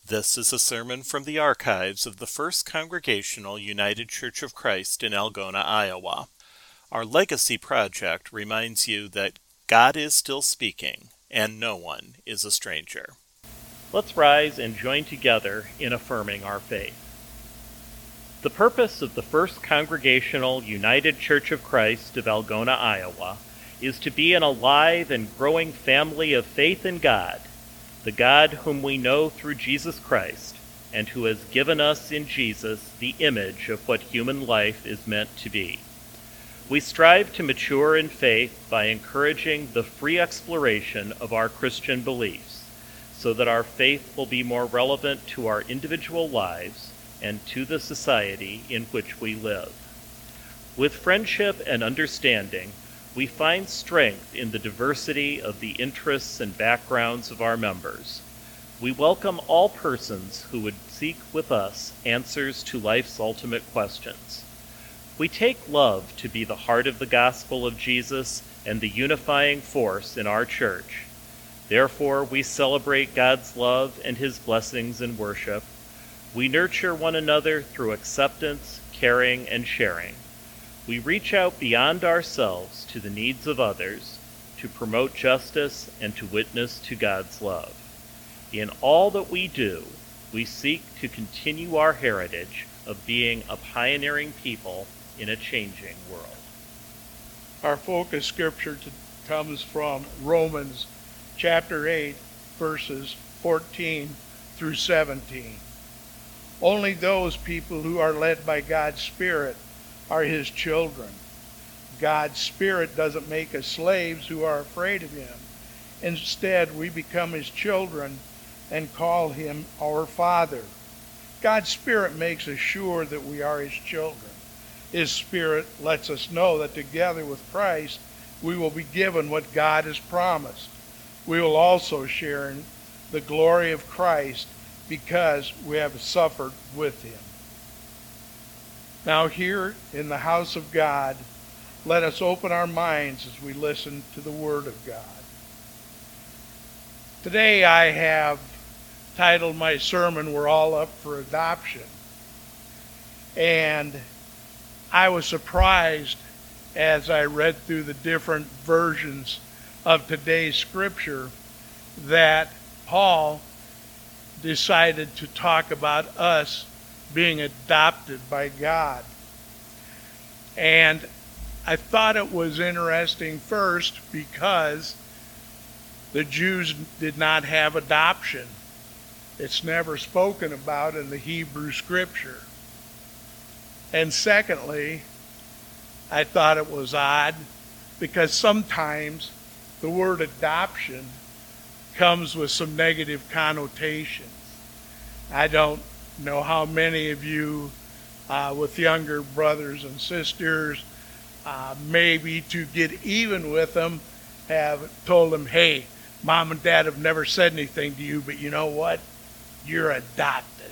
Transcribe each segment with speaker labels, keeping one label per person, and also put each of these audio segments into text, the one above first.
Speaker 1: This is a sermon from the archives of the First Congregational United Church of Christ in Algona, Iowa. Our legacy project reminds you that God is still speaking, and no one is a stranger. Let's rise and join together in affirming our faith. The purpose of the First Congregational United Church of Christ of Algona, Iowa, is to be an alive and growing family of faith in God, the God whom we know through Jesus Christ, and who has given us in Jesus the image of what human life is meant to be. We strive to mature in faith by encouraging the free exploration of our Christian beliefs, so that our faith will be more relevant to our individual lives and to the society in which we live. With friendship and understanding, we find strength in the diversity of the interests and backgrounds of our members. We welcome all persons who would seek with us answers to life's ultimate questions. We take love to be the heart of the gospel of Jesus and the unifying force in our church. Therefore, we celebrate God's love and his blessings in worship. We nurture one another through acceptance, caring, and sharing. We reach out beyond ourselves to the needs of others, to promote justice and to witness to God's love. In all that we do, we seek to continue our heritage of being a pioneering people in a changing world.
Speaker 2: Our focus scripture comes from Romans chapter 8, verses 14 through 17. Only those people who are led by God's Spirit are his children. God's Spirit doesn't make us slaves who are afraid of him. Instead, we become his children and call him our Father. God's Spirit makes us sure that we are his children. His Spirit lets us know that together with Christ, we will be given what God has promised. We will also share in the glory of Christ because we have suffered with him. Now here in the house of God, let us open our minds as we listen to the Word of God. Today I have titled my sermon, We're All Up for Adoption. And I was surprised as I read through the different versions of today's scripture that Paul decided to talk about us being adopted by God. And I thought it was interesting first because the Jews did not have adoption. It's never spoken about in the Hebrew scripture. And secondly, I thought it was odd because sometimes the word adoption comes with some negative connotations. I don't know how many of you with younger brothers and sisters, maybe to get even with them, have told them, hey, mom and dad have never said anything to you, but you know what? You're adopted.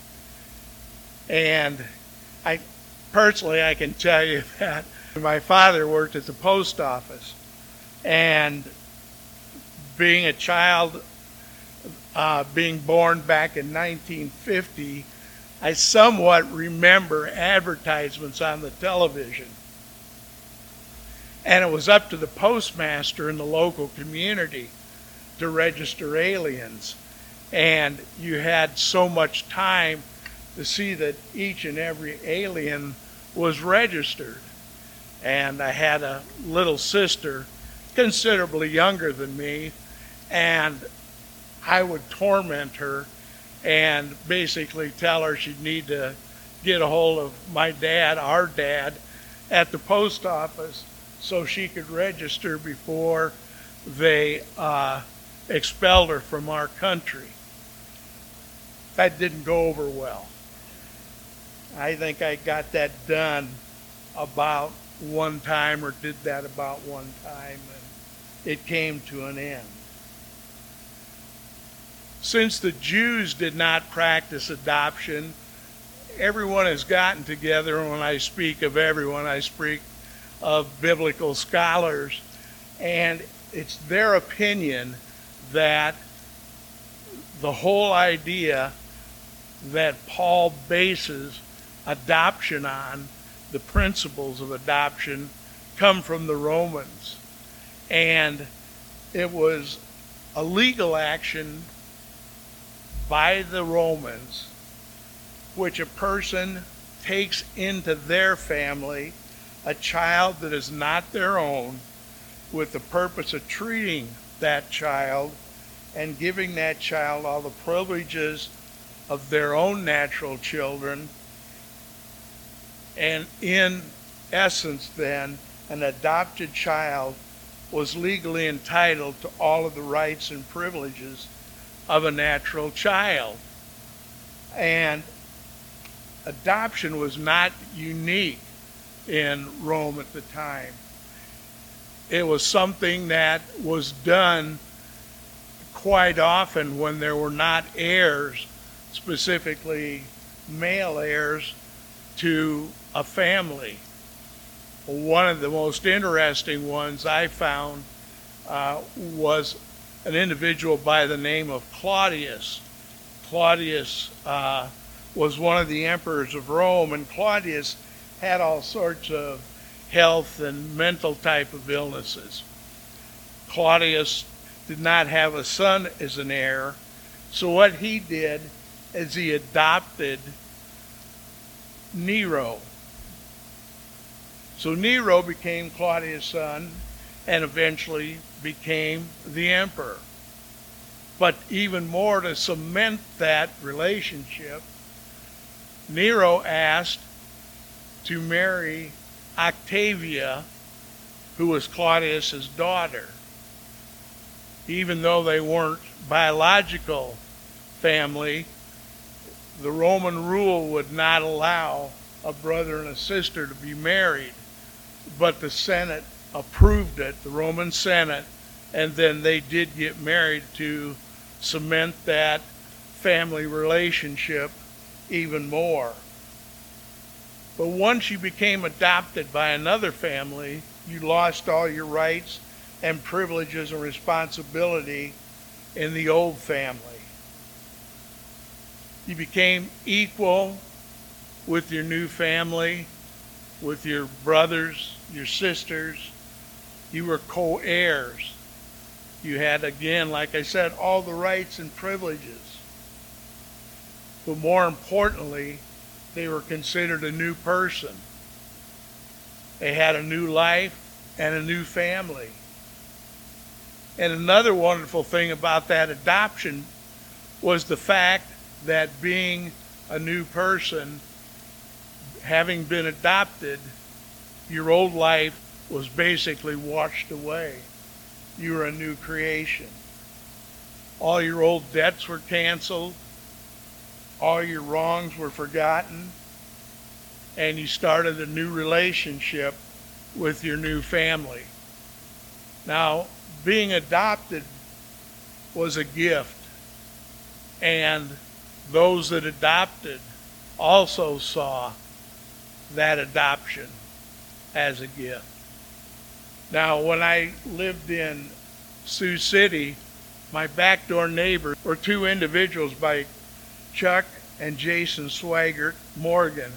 Speaker 2: And I can tell you that my father worked at the post office, and being a child, being born back in 1950, I somewhat remember advertisements on the television. And it was up to the postmaster in the local community to register aliens. And you had so much time to see that each and every alien was registered. And I had a little sister, considerably younger than me, and I would torment her and basically tell her she'd need to get a hold of my dad, our dad, at the post office so she could register before they expelled her from our country. That didn't go over well. I think I got that done about one time, or did that about one time, and it came to an end. Since the Jews did not practice adoption, everyone has gotten together, and when I speak of everyone, I speak of biblical scholars, and it's their opinion that the whole idea that Paul bases adoption on, the principles of adoption, come from the Romans. And it was a legal action by the Romans which a person takes into their family a child that is not their own with the purpose of treating that child and giving that child all the privileges of their own natural children. And in essence, then, an adopted child was legally entitled to all of the rights and privileges of a natural child. And adoption was not unique in Rome at the time. It was something that was done quite often when there were not heirs, specifically male heirs, to a family. One of the most interesting ones I found was an individual by the name of Claudius. Claudius was one of the emperors of Rome, and Claudius had all sorts of health and mental type of illnesses. Claudius did not have a son as an heir, so what he did is he adopted Nero. So Nero became Claudius' son and eventually became the emperor. But even more to cement that relationship, Nero asked to marry Octavia, who was Claudius' daughter. Even though they weren't biological family, the Roman rule would not allow a brother and a sister to be married. But the Senate approved it, the Roman Senate, and then they did get married to cement that family relationship even more. But once you became adopted by another family, you lost all your rights and privileges and responsibility in the old family. You became equal with your new family, with your brothers, your sisters. You were co-heirs. You had, again, like I said, all the rights and privileges. But more importantly, they were considered a new person. They had a new life and a new family. And another wonderful thing about that adoption was the fact that being a new person, having been adopted, your old life was basically washed away. You were a new creation. All your old debts were canceled. All your wrongs were forgotten. And you started a new relationship with your new family. Now, being adopted was a gift. And those that adopted also saw that adoption as a gift. Now, when I lived in Sioux City, my backdoor neighbors were two individuals by Chuck and Jason Swaggart Morgan.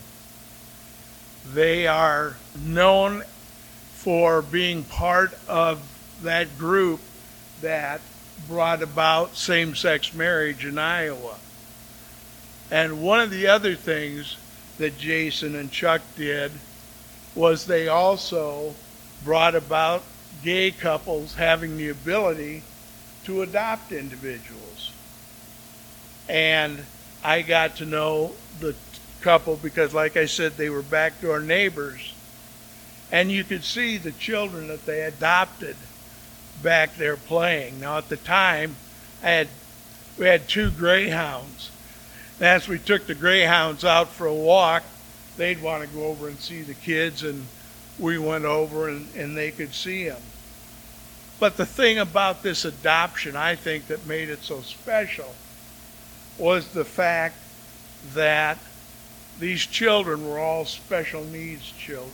Speaker 2: They are known for being part of that group that brought about same-sex marriage in Iowa. And one of the other things that Jason and Chuck did was they also brought about gay couples having the ability to adopt individuals. And I got to know the couple because, like I said, they were backdoor neighbors. And you could see the children that they adopted back there playing. Now, at the time, we had two greyhounds. And as we took the greyhounds out for a walk, they'd want to go over and see the kids, and we went over and they could see them. But the thing about this adoption, I think, that made it so special was the fact that these children were all special needs children.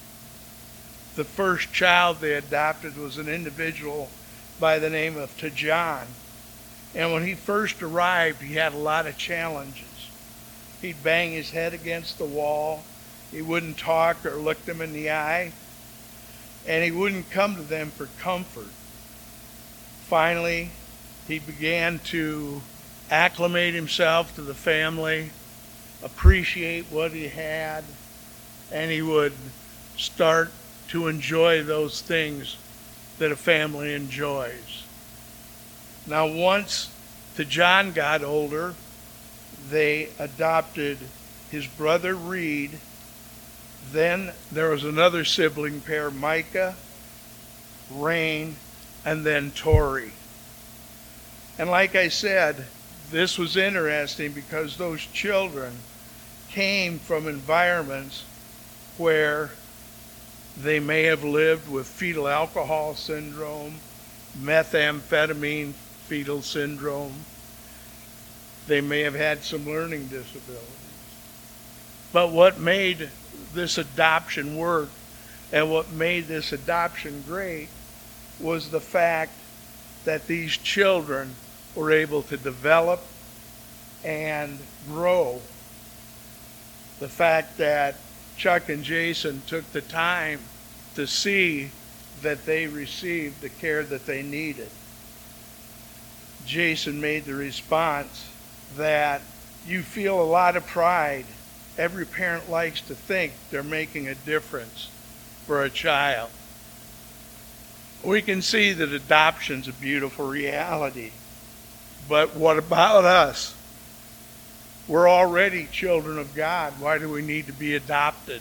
Speaker 2: The first child they adopted was an individual by the name of Tajan. And when he first arrived, he had a lot of challenges. He'd bang his head against the wall. He wouldn't talk or look them in the eye. And he wouldn't come to them for comfort. Finally, he began to acclimate himself to the family, appreciate what he had, and he would start to enjoy those things that a family enjoys. Now, once John got older, they adopted his brother Reed. Then there was another sibling pair, Micah, Rain, and then Tori. And like I said, this was interesting because those children came from environments where they may have lived with fetal alcohol syndrome, methamphetamine fetal syndrome. They may have had some learning disabilities. But what made this adoption work and what made this adoption great was the fact that these children were able to develop and grow. The fact that Chuck and Jason took the time to see that they received the care that they needed. Jason made the response that you feel a lot of pride. Every parent likes to think they're making a difference for a child. We can see that adoption's a beautiful reality. But what about us? We're already children of God. Why do we need to be adopted?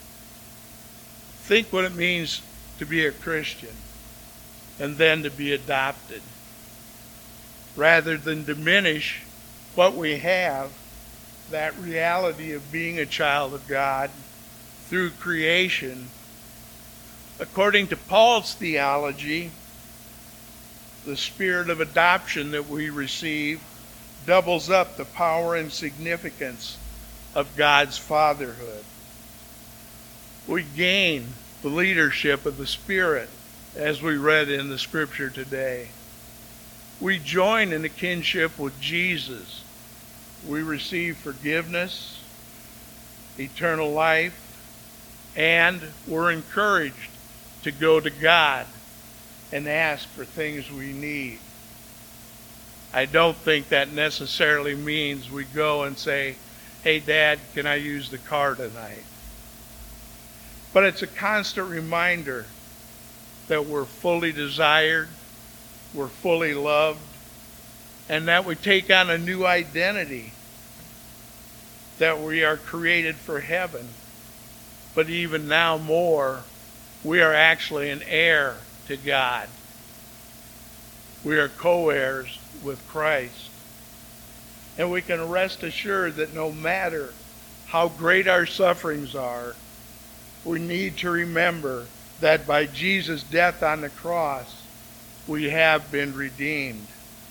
Speaker 2: Think what it means to be a Christian and then to be adopted. Rather than diminish what we have, that reality of being a child of God through creation, according to Paul's theology, the spirit of adoption that we receive doubles up the power and significance of God's fatherhood. We gain the leadership of the Spirit, as we read in the scripture today. We join in the kinship with Jesus. We receive forgiveness, eternal life, and we're encouraged to go to God and ask for things we need. I don't think that necessarily means we go and say, "Hey, Dad, can I use the car tonight?" But it's a constant reminder that we're fully desired, we're fully loved, and that we take on a new identity, that we are created for heaven. But even now more, we are actually an heir to God. We are co-heirs with Christ. And we can rest assured that no matter how great our sufferings are, we need to remember that by Jesus' death on the cross, we have been redeemed.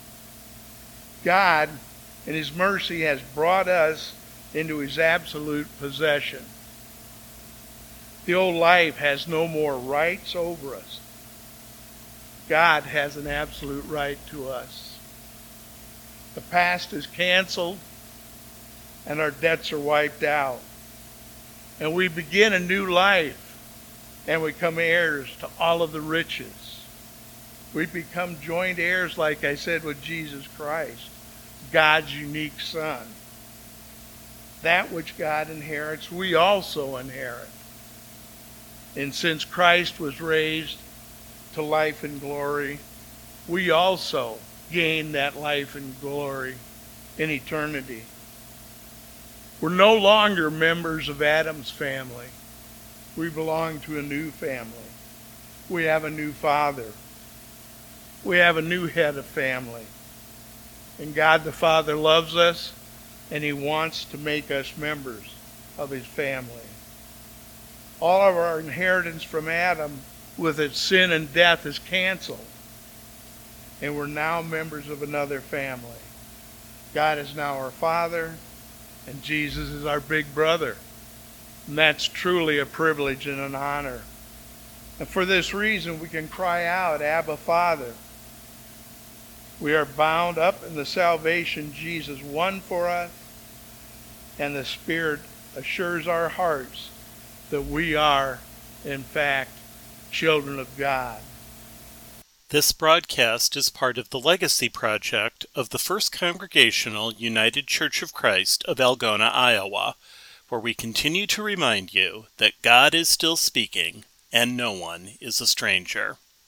Speaker 2: God, in His mercy, has brought us into His absolute possession. The old life has no more rights over us. God has an absolute right to us. The past is canceled and our debts are wiped out. And we begin a new life and we become heirs to all of the riches. We become joint heirs, like I said, with Jesus Christ, God's unique Son. That which God inherits, we also inherit. And since Christ was raised to life and glory, we also gain that life and glory in eternity. We're no longer members of Adam's family. We belong to a new family. We have a new father. We have a new head of family. And God the Father loves us, and He wants to make us members of His family. All of our inheritance from Adam with its sin and death is canceled. And we're now members of another family. God is now our Father, and Jesus is our big brother. And that's truly a privilege and an honor. And for this reason, we can cry out, "Abba, Father." We are bound up in the salvation Jesus won for us. and the Spirit assures our hearts that we are, in fact, children of God.
Speaker 1: This broadcast is part of the Legacy Project of the First Congregational United Church of Christ of Algona, Iowa, where we continue to remind you that God is still speaking and no one is a stranger.